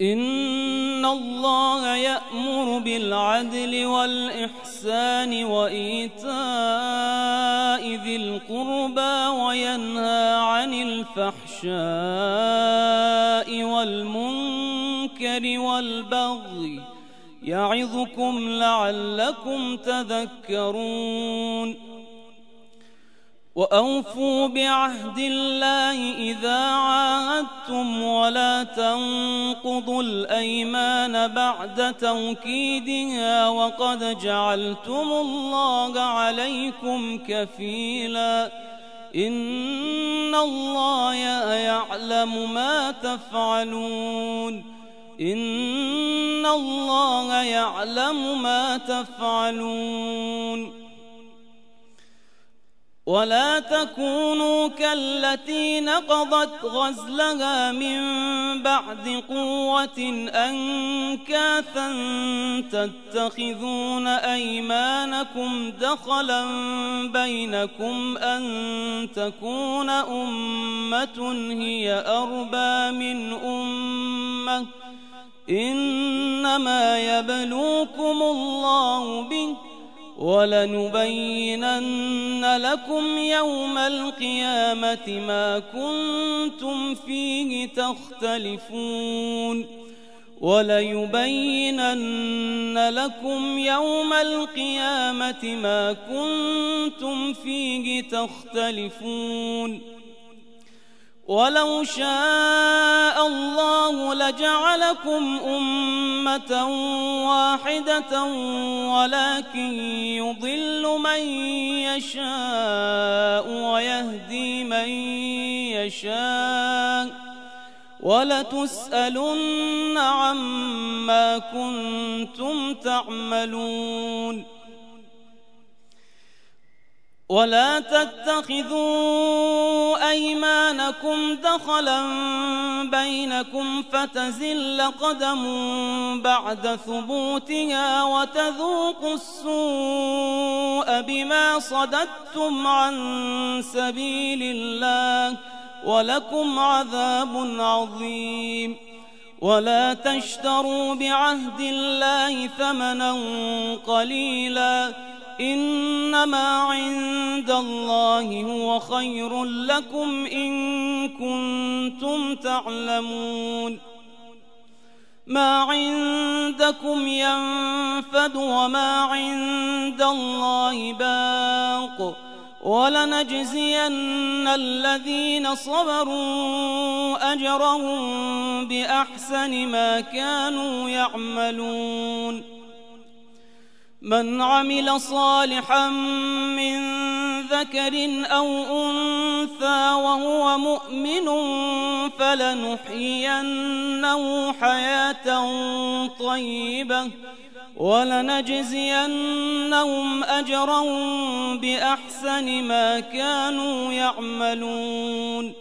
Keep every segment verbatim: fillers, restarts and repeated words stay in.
إن الله يأمر بالعدل والإحسان وإيتاء ذي القربى وينهى عن الفحشاء والمنكر والبغي يعظكم لعلكم تذكرون وأوفوا بعهد الله إذا عاهدتم ولا تنقضوا الأيمان بعد توكيدها وقد جعلتم الله عليكم كفيلا إن الله يعلم ما تفعلون إن الله يعلم ما تفعلون ولا تكونوا كالتي نقضت غزلها من بعد قوة أنكاثا تتخذون أيمانكم دخلا بينكم أن تكون أمة هي أربى من أمة إنما يبلوكم الله به ولنبينن لكم يوم القيامة ما كنتم فيه تختلفون وليبينن لكم يوم القيامة ما كنتم فيه تختلفون ولو شاء الله لجعلكم أمة واحدة ولكن يضل من يشاء ويهدي من يشاء ولتسألن عما كنتم تعملون ولا تتخذوا أيمانكم دخلا بينكم فتزل قدم بعد ثبوتها وتذوقوا السوء بما صددتم عن سبيل الله ولكم عذاب عظيم ولا تشتروا بعهد الله ثمنا قليلا إنما عند الله هو خير لكم إن كنتم تعلمون ما عندكم ينفد وما عند الله باق ولنجزين الذين صبروا أجرهم بأحسن ما كانوا يعملون من عمل صالحا من ذكر أو أنثى وهو مؤمن فلنحيينه حياة طيبة ولنجزينهم أجرهم بأحسن ما كانوا يعملون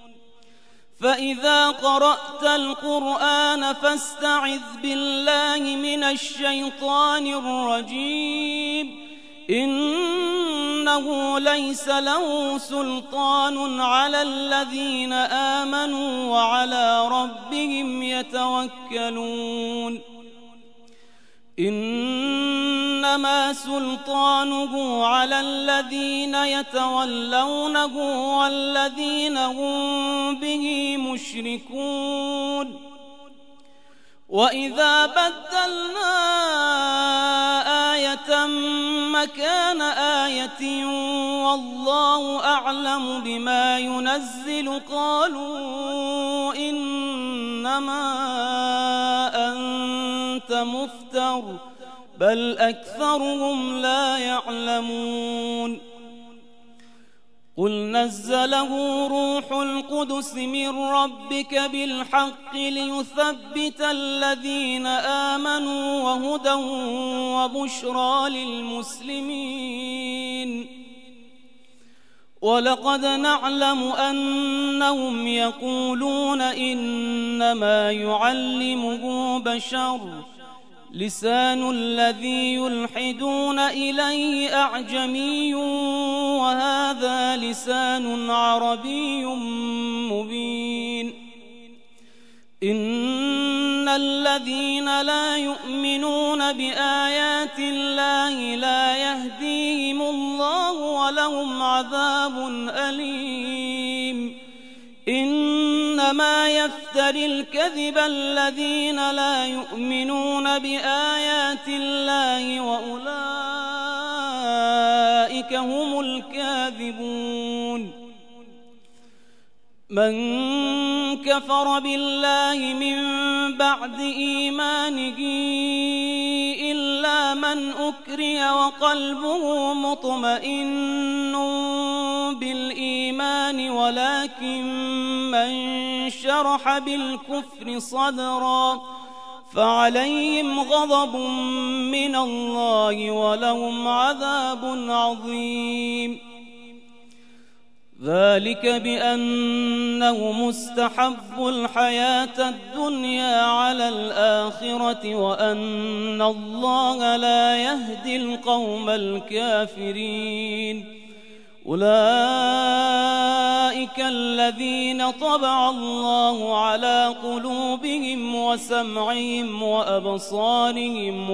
فإذا قرأت القرآن فاستعذ بالله من الشيطان الرجيم إنه ليس له سلطان على الذين آمنوا وعلى ربهم يتوكلون إنما سلطانه على الذين يتولونه والذين هم به مشركون وإذا بدلنا آية مكان آية والله أعلم بما ينزل قالوا إنما أنت مفتر بل أكثرهم لا يعلمون قل نزله روح القدس من ربك بالحق ليثبت الذين آمنوا وهدى وبشرى للمسلمين ولقد نعلم أنهم يقولون إنما يعلمه بشر لسان الذي يلحدون إليه أعجمي وهذا لسان عربي مبين إن إن الذين لا يؤمنون بآيات الله لا يهديهم الله ولهم عذاب أليم إنما يفتري الكذب الذين لا يؤمنون بآيات الله وأولئك هم الكاذبون من كفر بالله من بعد إيمانه إلا من أكره وقلبه مطمئن بالإيمان ولكن من شرح بالكفر صدرا فعليهم غضب من الله ولهم عذاب عظيم ذلك بأنهم استحبوا الحياة الدنيا على الآخرة وأن الله لا يهدي القوم الكافرين أولئك الذين طبع الله على قلوبهم وسمعهم وأبصارهم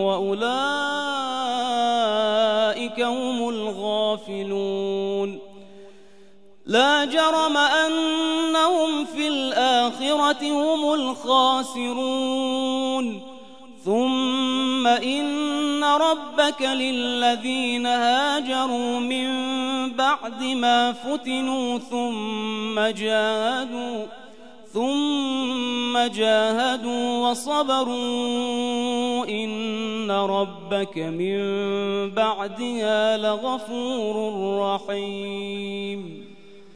وأولئك هم الغافلون لا جرم أنهم في الآخرة هم الخاسرون ثم إن ربك للذين هاجروا من بعد ما فتنوا ثم جاهدوا ثم جاهدوا وصبروا إن ربك من بعدها لغفور رحيم